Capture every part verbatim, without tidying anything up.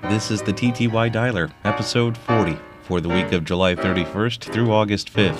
This is the T T Y Dialer, episode forty, for the week of July thirty-first through August fifth.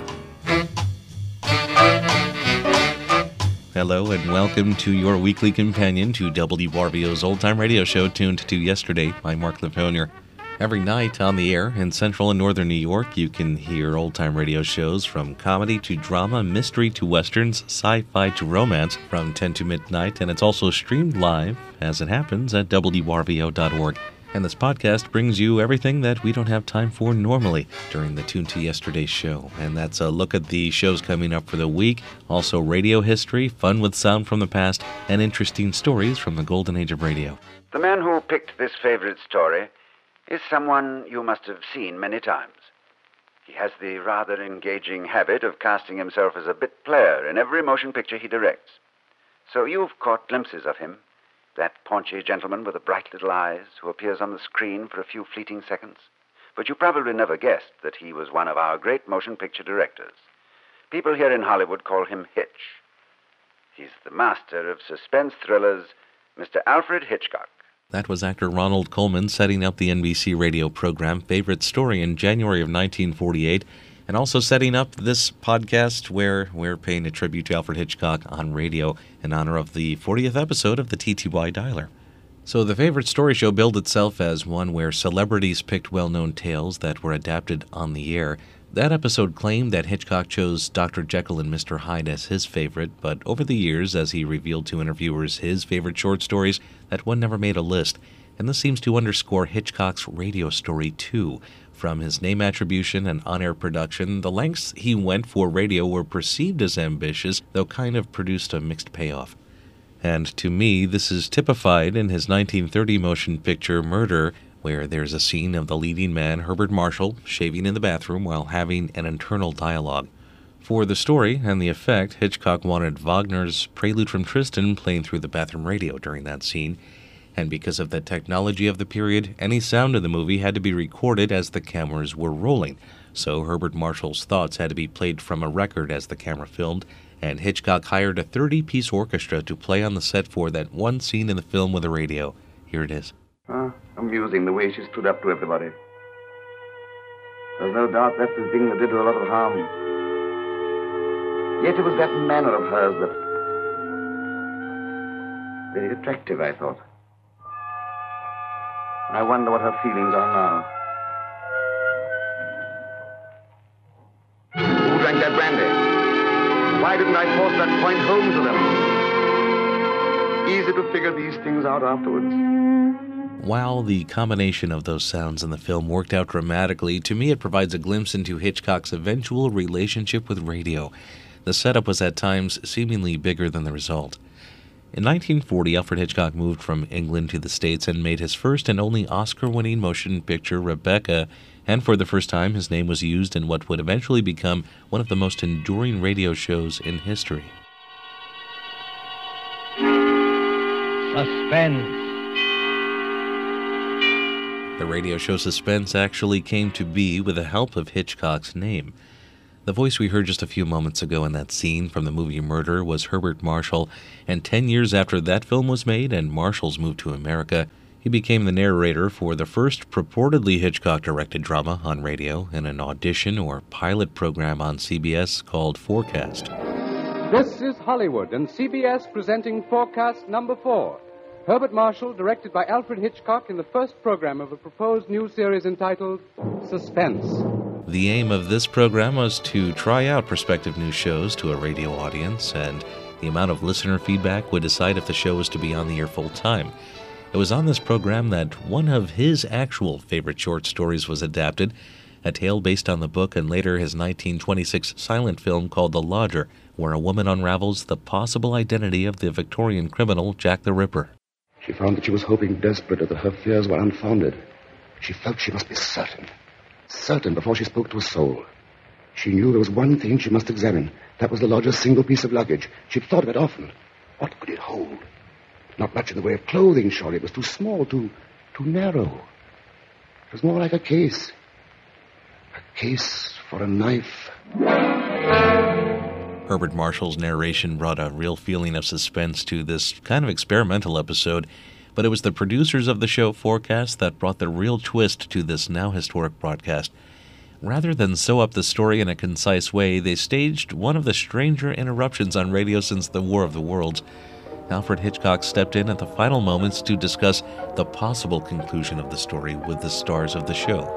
Hello and welcome to your weekly companion to W R V O's old-time radio show tuned to yesterday. I'm Mark Liponier. Every night on the air in central and northern New York, you can hear old-time radio shows from comedy to drama, mystery to westerns, sci-fi to romance from ten to midnight, and it's also streamed live, as it happens, at W R V O dot org. And this podcast brings you everything that we don't have time for normally during the Tune to Yesterday show. And that's a look at the shows coming up for the week, also radio history, fun with sound from the past, and interesting stories from the golden age of radio. The man who picked this favorite story is someone you must have seen many times. He has the rather engaging habit of casting himself as a bit player in every motion picture he directs. So you've caught glimpses of him, that paunchy gentleman with the bright little eyes who appears on the screen for a few fleeting seconds. But you probably never guessed that he was one of our great motion picture directors. People here in Hollywood call him Hitch. He's the master of suspense thrillers, Mister Alfred Hitchcock. That was actor Ronald Colman setting up the N B C radio program Favorite Story in January of nineteen forty-eight, and also setting up this podcast where we're paying a tribute to Alfred Hitchcock on radio in honor of the fortieth episode of the T T Y Dialer. So the Favorite Story show billed itself as one where celebrities picked well-known tales that were adapted on the air. That episode claimed that Hitchcock chose Doctor Jekyll and Mister Hyde as his favorite, but over the years, as he revealed to interviewers his favorite short stories, that one never made a list. And this seems to underscore Hitchcock's radio story, too. From his name attribution and on-air production, the lengths he went for radio were perceived as ambitious, though kind of produced a mixed payoff. And to me, this is typified in his nineteen thirty motion picture Murder, where there's a scene of the leading man, Herbert Marshall, shaving in the bathroom while having an internal dialogue. For the story and the effect, Hitchcock wanted Wagner's Prelude from Tristan playing through the bathroom radio during that scene, and because of the technology of the period, any sound in the movie had to be recorded as the cameras were rolling, so Herbert Marshall's thoughts had to be played from a record as the camera filmed, and Hitchcock hired a thirty-piece orchestra to play on the set for that one scene in the film with the radio. Here it is. Ah, amusing the way she stood up to everybody. There's no doubt that's the thing that did her a lot of harm. Yet it was that manner of hers that... very attractive, I thought. I wonder what her feelings are now. Who drank that brandy? Why didn't I force that point home to them? Easy to figure these things out afterwards. While the combination of those sounds in the film worked out dramatically, to me it provides a glimpse into Hitchcock's eventual relationship with radio. The setup was at times seemingly bigger than the result. In nineteen forty, Alfred Hitchcock moved from England to the States and made his first and only Oscar-winning motion picture, Rebecca, and for the first time his name was used in what would eventually become one of the most enduring radio shows in history. Suspense. The radio show Suspense actually came to be with the help of Hitchcock's name. The voice we heard just a few moments ago in that scene from the movie Murder was Herbert Marshall, and ten years after that film was made and Marshall's moved to America, he became the narrator for the first purportedly Hitchcock-directed drama on radio in an audition or pilot program on C B S called Forecast. This is Hollywood and C B S presenting Forecast number four. Herbert Marshall, directed by Alfred Hitchcock in the first program of a proposed new series entitled Suspense. The aim of this program was to try out prospective new shows to a radio audience, and the amount of listener feedback would decide if the show was to be on the air full time. It was on this program that one of his actual favorite short stories was adapted, a tale based on the book and later his nineteen twenty-six silent film called The Lodger, where a woman unravels the possible identity of the Victorian criminal Jack the Ripper. She found that she was hoping desperately that her fears were unfounded. She felt she must be certain, certain before she spoke to a soul. She knew there was one thing she must examine. That was the lodger's single piece of luggage. She'd thought of it often. What could it hold? Not much in the way of clothing, surely. It was too small, too, too narrow. It was more like a case. A case for a knife. Herbert Marshall's narration brought a real feeling of suspense to this kind of experimental episode, But it was the producers of the show Forecast that brought the real twist to this now historic broadcast. Rather than sew up the story in a concise way, they staged one of the stranger interruptions on radio since the War of the Worlds. Alfred Hitchcock stepped in at the final moments to discuss the possible conclusion of the story with the stars of the show.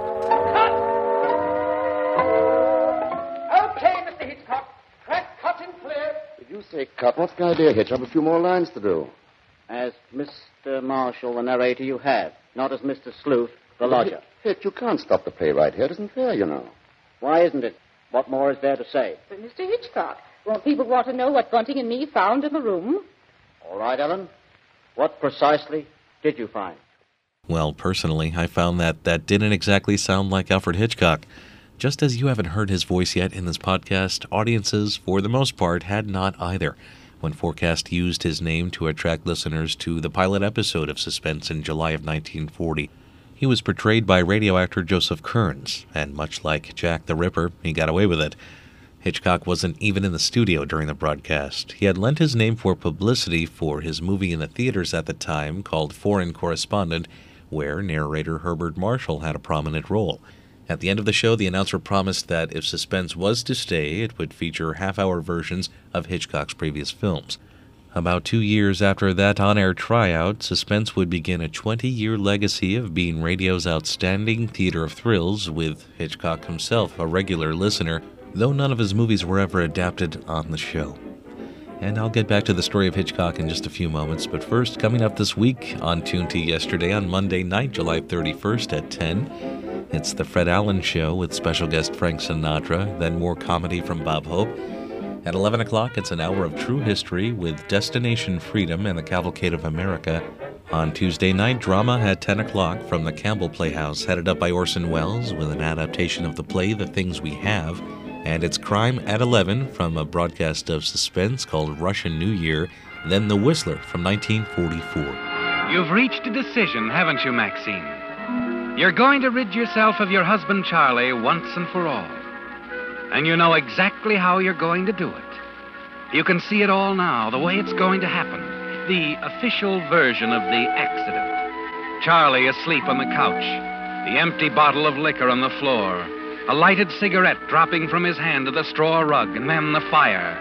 Okay, Mister Hitchcock. Crack, cut, and clear. Did you say cut? What's the idea, Hitch? I've a few more lines to do. As Mister Marshall, the narrator, you have, not as Mister Sleuth, the lodger. Hitch, you can't stop the play right here. It isn't fair, you know. Why isn't it? What more is there to say? But, Mister Hitchcock, won't people want to know what Bunting and me found in the room? All right, Ellen. What precisely did you find? Well, personally, I found that that didn't exactly sound like Alfred Hitchcock. Just as you haven't heard his voice yet in this podcast, audiences, for the most part, had not either, when Forecast used his name to attract listeners to the pilot episode of Suspense in July of nineteen forty. He was portrayed by radio actor Joseph Kearns, and much like Jack the Ripper, he got away with it. Hitchcock wasn't even in the studio during the broadcast. He had lent his name for publicity for his movie in the theaters at the time called Foreign Correspondent, where narrator Herbert Marshall had a prominent role. At the end of the show, the announcer promised that if Suspense was to stay, it would feature half-hour versions of Hitchcock's previous films. About two years after that on-air tryout, Suspense would begin a twenty-year legacy of being radio's outstanding theater of thrills, with Hitchcock himself a regular listener, though none of his movies were ever adapted on the show. And I'll get back to the story of Hitchcock in just a few moments, but first, coming up this week on Tune to Yesterday on Monday night, July thirty-first at ten, it's The Fred Allen Show with special guest Frank Sinatra, then more comedy from Bob Hope. At eleven o'clock, it's an hour of true history with Destination Freedom and the Cavalcade of America. On Tuesday night, drama at ten o'clock from the Campbell Playhouse, headed up by Orson Welles with an adaptation of the play The Things We Have. And it's crime at eleven from a broadcast of Suspense called Russian New Year, then The Whistler from nineteen forty-four. You've reached a decision, haven't you, Maxine? You're going to rid yourself of your husband, Charlie, once and for all. And you know exactly how you're going to do it. You can see it all now, the way it's going to happen. The official version of the accident. Charlie asleep on the couch. The empty bottle of liquor on the floor. A lighted cigarette dropping from his hand to the straw rug, and then the fire.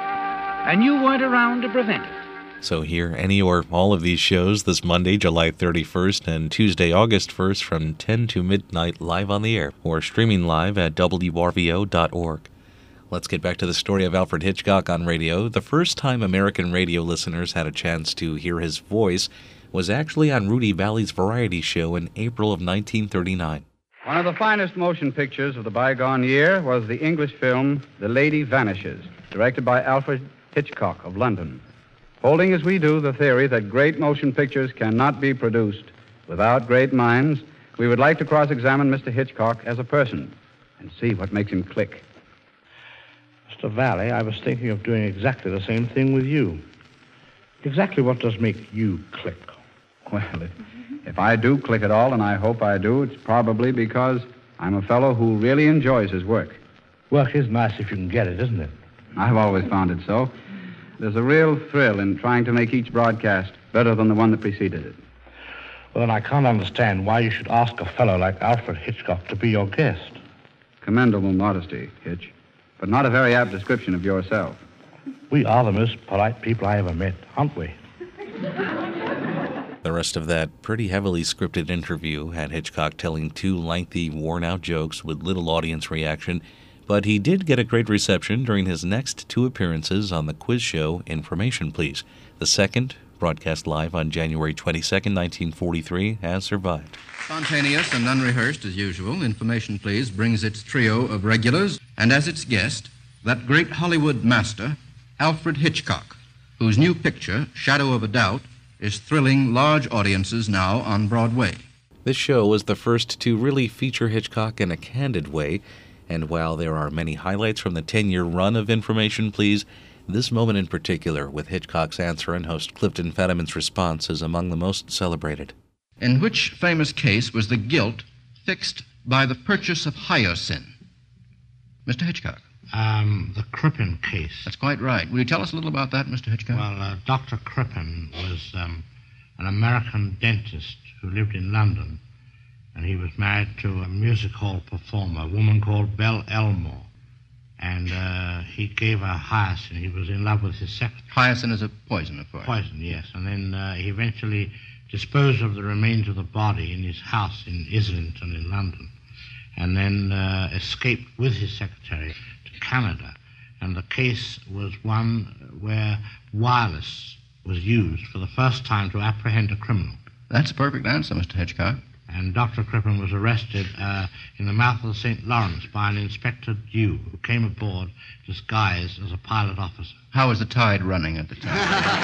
And you weren't around to prevent it. So hear any or all of these shows this Monday, July thirty-first, and Tuesday, August first from ten to midnight live on the air, or streaming live at W R V O dot org. Let's get back to the story of Alfred Hitchcock on radio. The first time American radio listeners had a chance to hear his voice was actually on Rudy Valley's variety show in April of nineteen thirty-nine. One of the finest motion pictures of the bygone year was the English film The Lady Vanishes, directed by Alfred Hitchcock of London. Holding as we do the theory that great motion pictures cannot be produced without great minds, we would like to cross-examine Mister Hitchcock as a person and see what makes him click. Mister Valley, I was thinking of doing exactly the same thing with you. Exactly what does make you click? Well, if, if I do click at all, and I hope I do, it's probably because I'm a fellow who really enjoys his work. Work is nice if you can get it, isn't it? I've always found it so. There's a real thrill in trying to make each broadcast better than the one that preceded it. Well, then I can't understand why you should ask a fellow like Alfred Hitchcock to be your guest. Commendable modesty, Hitch, but not a very apt description of yourself. We are the most polite people I ever met, aren't we? The rest of that pretty heavily scripted interview had Hitchcock telling two lengthy, worn-out jokes with little audience reaction, but he did get a great reception during his next two appearances on the quiz show Information Please. The second, broadcast live on January twenty-second, nineteen forty-three, has survived. Spontaneous and unrehearsed as usual, Information Please brings its trio of regulars, and as its guest, that great Hollywood master, Alfred Hitchcock, whose new picture, Shadow of a Doubt, is thrilling large audiences now on Broadway. This show was the first to really feature Hitchcock in a candid way, and while there are many highlights from the ten-year run of Information Please, this moment in particular, with Hitchcock's answer and host Clifton Fetterman's response, is among the most celebrated. In which famous case was the guilt fixed by the purchase of hyosin? Mister Hitchcock. Um, the Crippen case. That's quite right. Will you tell us a little about that, Mister Hitchcock? Well, uh, Doctor Crippen was um, an American dentist who lived in London, and he was married to a music hall performer, a woman called Belle Elmore. And uh, he gave her hyacinth. He was in love with his secretary. Hyacinth is a poison, of course. Poison, yes. And then uh, he eventually disposed of the remains of the body in his house in Islington in London, and then uh, escaped with his secretary to Canada. And the case was one where wireless was used for the first time to apprehend a criminal. That's a perfect answer, Mister Hitchcock. And Doctor Crippen was arrested uh, in the mouth of the Saint Lawrence by an Inspector Dew, who came aboard disguised as a pilot officer. How was the tide running at the time?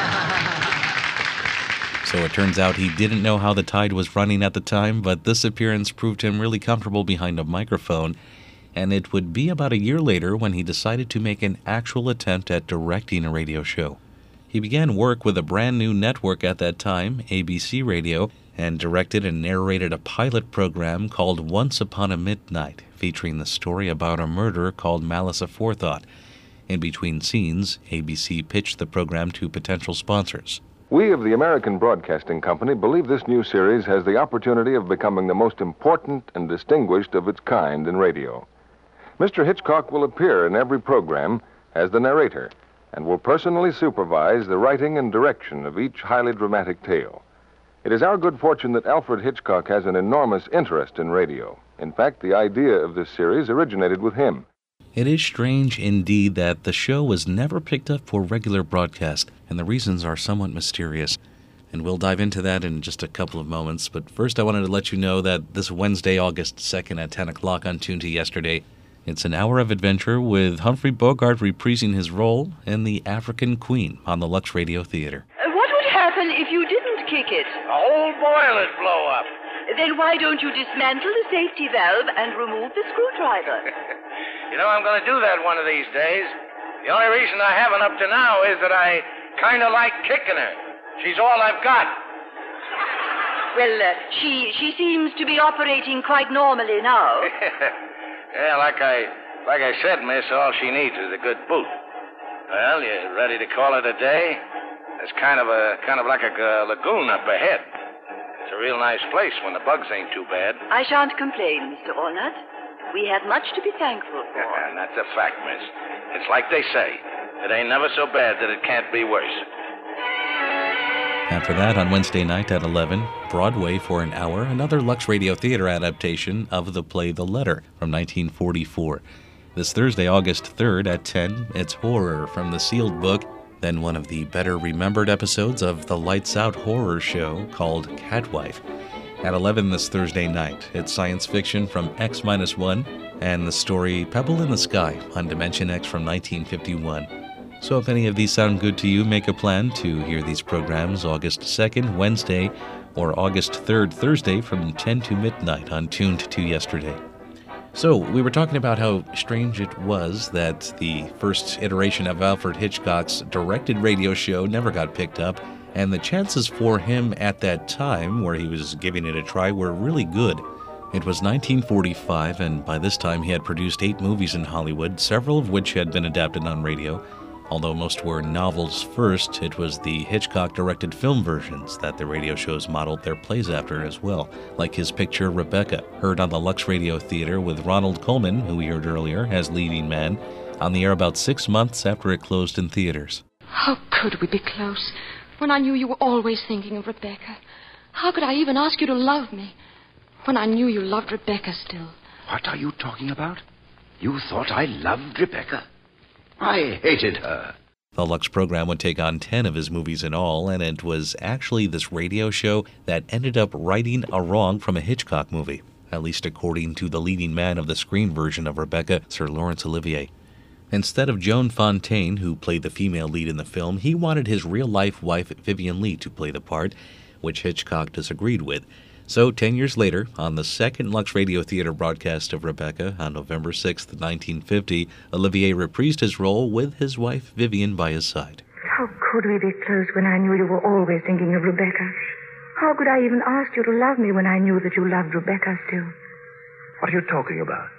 So it turns out he didn't know how the tide was running at the time, but this appearance proved him really comfortable behind a microphone. And it would be about a year later when he decided to make an actual attempt at directing a radio show. He began work with a brand new network at that time, A B C Radio, and directed and narrated a pilot program called Once Upon a Midnight, featuring the story about a murder called Malice Aforethought. In between scenes, A B C pitched the program to potential sponsors. We of the American Broadcasting Company believe this new series has the opportunity of becoming the most important and distinguished of its kind in radio. Mister Hitchcock will appear in every program as the narrator and will personally supervise the writing and direction of each highly dramatic tale. It is our good fortune that Alfred Hitchcock has an enormous interest in radio. In fact, the idea of this series originated with him. It is strange indeed that the show was never picked up for regular broadcast, and the reasons are somewhat mysterious. And we'll dive into that in just a couple of moments. But first I wanted to let you know that this Wednesday, August second at ten o'clock on Tune to Yesterday, it's an hour of adventure with Humphrey Bogart reprising his role in The African Queen on the Lux Radio Theater. Uh, what would happen if you didn't kick it? The whole boiler'd blow up. Then why don't you dismantle the safety valve and remove the screwdriver? You know, I'm going to do that one of these days. The only reason I haven't up to now is that I kind of like kicking her. She's all I've got. Well, uh, she she seems to be operating quite normally now. Yeah, like I like I said, miss, all she needs is a good boot. Well, you ready to call it a day? There's kind of a kind of like a uh, lagoon up ahead. It's a real nice place when the bugs ain't too bad. I shan't complain, Mister Ornat. We have much to be thankful for. And that's a fact, miss. It's like they say. It ain't never so bad that it can't be worse. After that, on Wednesday night at eleven, Broadway for an hour, another Lux Radio Theater adaptation of the play The Letter from nineteen forty-four. This Thursday, August third at ten, it's horror from the Sealed Book, then one of the better-remembered episodes of the Lights Out horror show called Catwife. At eleven this Thursday night, it's science fiction from X one and the story Pebble in the Sky on Dimension X from nineteen fifty-one. So if any of these sound good to you, make a plan to hear these programs August second, Wednesday, or August third, Thursday from ten to midnight on Tuned to Yesterday. So, we were talking about how strange it was that the first iteration of Alfred Hitchcock's directed radio show never got picked up, and the chances for him at that time, where he was giving it a try, were really good. It was nineteen forty-five, and by this time he had produced eight movies in Hollywood, several of which had been adapted on radio. Although most were novels first, it was the Hitchcock-directed film versions that the radio shows modeled their plays after as well, like his picture Rebecca, heard on the Lux Radio Theater with Ronald Colman, who we heard earlier, as leading man, on the air about six months after it closed in theaters. How could we be close when I knew you were always thinking of Rebecca? How could I even ask you to love me when I knew you loved Rebecca still? What are you talking about? You thought I loved Rebecca? I hated her. The Lux program would take on ten of his movies in all, and it was actually this radio show that ended up righting a wrong from a Hitchcock movie, at least according to the leading man of the screen version of Rebecca, Sir Laurence Olivier. Instead of Joan Fontaine, who played the female lead in the film, he wanted his real-life wife, Vivien Leigh, to play the part, which Hitchcock disagreed with. So, ten years later, on the second Lux Radio Theater broadcast of Rebecca on November sixth, nineteen fifty, Olivier reprised his role with his wife, Vivien, by his side. How could we be close when I knew you were always thinking of Rebecca? How could I even ask you to love me when I knew that you loved Rebecca still? What are you talking about?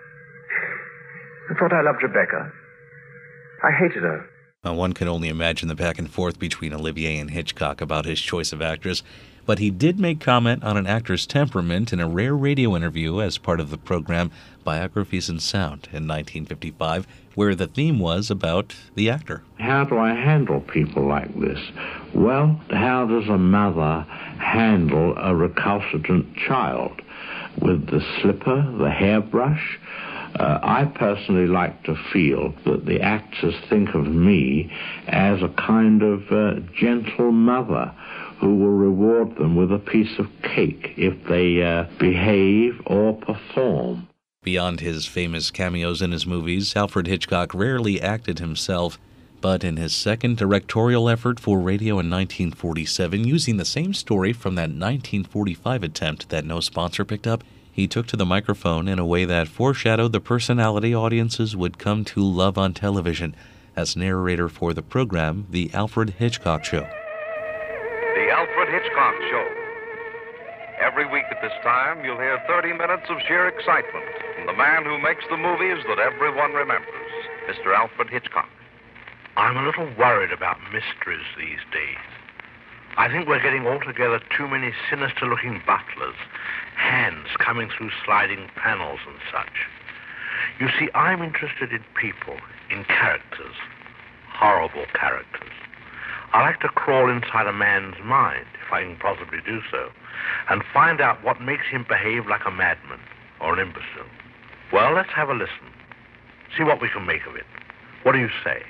I thought I loved Rebecca. I hated her. Now, one can only imagine the back and forth between Olivier and Hitchcock about his choice of actress. but he did make comment on an actor's temperament in a rare radio interview as part of the program Biographies in Sound in nineteen fifty-five, where the theme was about the actor. How do I handle people like this? Well, how does a mother handle a recalcitrant child? With the slipper, the hairbrush? Uh, I personally like to feel that the actors think of me as a kind of uh, gentle mother who will reward them with a piece of cake if they uh, behave or perform. Beyond his famous cameos in his movies, Alfred Hitchcock rarely acted himself, but in his second directorial effort for radio in nineteen forty-seven, using the same story from that nineteen forty-five attempt that no sponsor picked up, he took to the microphone in a way that foreshadowed the personality audiences would come to love on television as narrator for the program, The Alfred Hitchcock Show. The Alfred Hitchcock Show. Every week at this time, you'll hear thirty minutes of sheer excitement from the man who makes the movies that everyone remembers, Mister Alfred Hitchcock. I'm a little worried about mysteries these days. I think we're getting altogether too many sinister-looking butlers, hands coming through sliding panels and such. You see, I'm interested in people, in characters, horrible characters. I like to crawl inside a man's mind, if I can possibly do so, and find out what makes him behave like a madman or an imbecile. Well, let's have a listen. See what we can make of it. What do you say?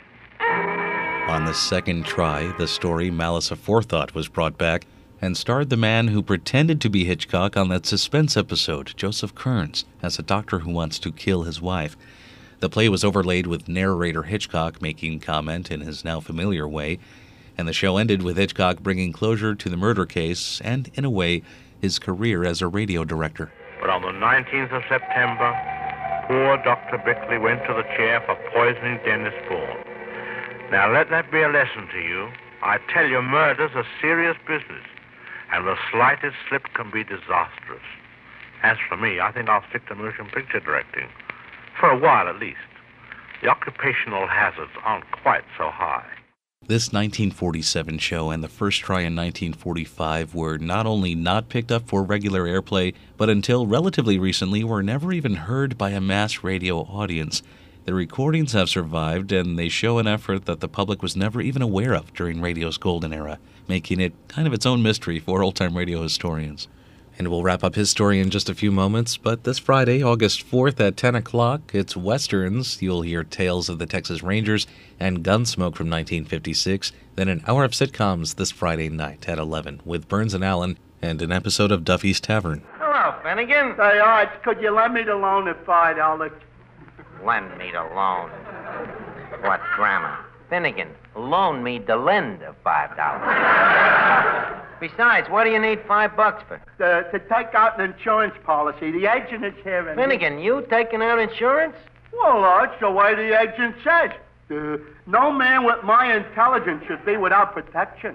On the second try, the story Malice Aforethought was brought back and starred the man who pretended to be Hitchcock on that suspense episode, Joseph Kearns, as a doctor who wants to kill his wife. The play was overlaid with narrator Hitchcock making comment in his now familiar way, and the show ended with Hitchcock bringing closure to the murder case and, in a way, his career as a radio director. But on the nineteenth of September, poor Doctor Bickley went to the chair for poisoning Dennis Bourne. Now let that be a lesson to you. I tell you, murder's a serious business, and the slightest slip can be disastrous. As for me, I think I'll stick to motion picture directing, for a while at least. The occupational hazards aren't quite so high. This nineteen forty-seven show and the first try in nineteen forty-five were not only not picked up for regular airplay, but until relatively recently were never even heard by a mass radio audience. The recordings have survived, and they show an effort that the public was never even aware of during radio's golden era, making it kind of its own mystery for old-time radio historians. And we'll wrap up his story in just a few moments, but this Friday, August fourth at ten o'clock, it's Westerns. You'll hear Tales of the Texas Rangers and Gunsmoke from nineteen fifty-six, then an hour of sitcoms this Friday night at eleven with Burns and Allen and an episode of Duffy's Tavern. Hello, Finnegan. Say, Arch, could you lend me the loan at five dollars? Lend me the loan. What grammar? Finnegan, loan me the lend of five dollars. Besides, what do you need five bucks for? Uh, to take out an insurance policy. The agent is here. And Finnegan, you taking out insurance? Well, Arch, the way the agent says. Uh, no man with my intelligence should be without protection.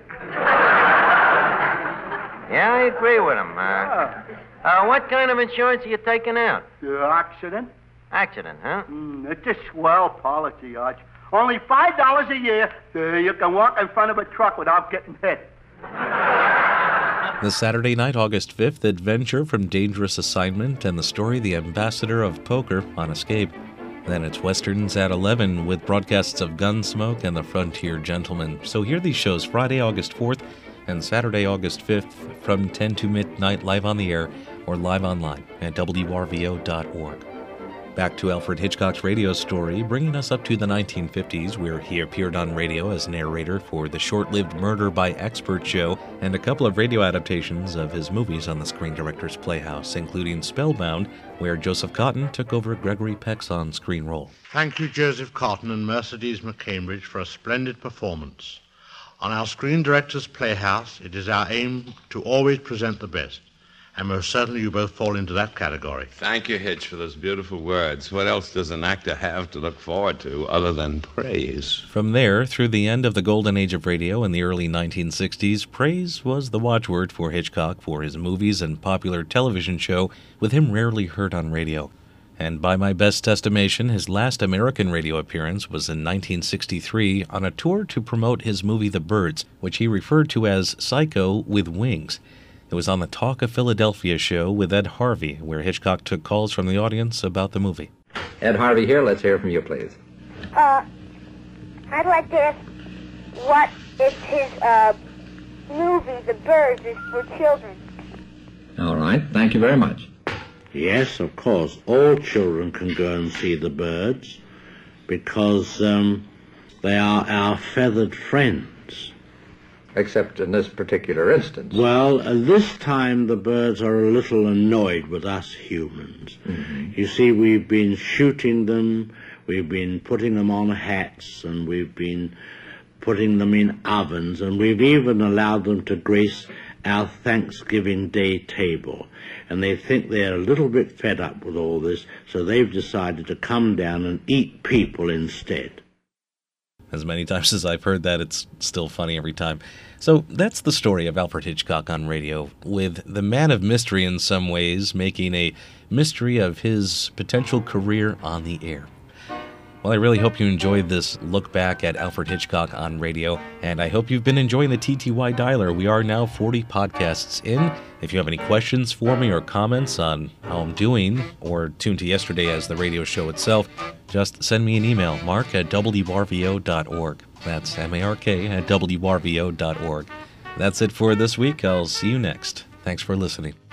Yeah, I agree with him. Uh, yeah. uh, what kind of insurance are you taking out? Uh, accident. Accident, huh? Mm, it's a swell policy, Arch. Only five dollars a year, uh, you can walk in front of a truck without getting hit. The Saturday night, August fifth, adventure from Dangerous Assignment and the story The Ambassador of Poker on Escape. Then it's Westerns at eleven with broadcasts of Gunsmoke and The Frontier Gentleman. So hear these shows Friday, August fourth and Saturday, August fifth from ten to midnight live on the air or live online at W R V O dot org. Back to Alfred Hitchcock's radio story, bringing us up to the nineteen fifties, where he appeared on radio as narrator for the short-lived Murder by Expert show and a couple of radio adaptations of his movies on the Screen Directors Playhouse, including Spellbound, where Joseph Cotten took over Gregory Peck's on-screen role. Thank you, Joseph Cotten and Mercedes McCambridge, for a splendid performance. On our Screen Directors Playhouse, it is our aim to always present the best. And most certainly you both fall into that category. Thank you, Hitch, for those beautiful words. What else does an actor have to look forward to other than praise? From there, through the end of the golden age of radio in the early nineteen sixties, praise was the watchword for Hitchcock for his movies and popular television show, with him rarely heard on radio. And by my best estimation, his last American radio appearance was in nineteen sixty-three on a tour to promote his movie The Birds, which he referred to as Psycho with Wings. It was on the Talk of Philadelphia show with Ed Harvey, where Hitchcock took calls from the audience about the movie. Ed Harvey here. Let's hear from you, please. Uh, I'd like to ask what if his, uh, movie, The Birds, is for children? All right. Thank you very much. Yes, of course. All children can go and see the birds because um, they are our feathered friends. Except in this particular instance. Well, uh, this time the birds are a little annoyed with us humans. Mm-hmm. You see, we've been shooting them, we've been putting them on hats, and we've been putting them in ovens, and we've even allowed them to grace our Thanksgiving Day table. And they think they're a little bit fed up with all this, so they've decided to come down and eat people instead. As many times as I've heard that, it's still funny every time. So that's the story of Alfred Hitchcock on radio, with the man of mystery in some ways making a mystery of his potential career on the air. Well, I really hope you enjoyed this look back at Alfred Hitchcock on radio, and I hope you've been enjoying the T T Y Dialer. We are now forty podcasts in. If you have any questions for me or comments on how I'm doing, or tune to yesterday as the radio show itself, just send me an email, mark at w r v o dot org. That's M A R K at w r v o dot org. That's it for this week. I'll see you next. Thanks for listening.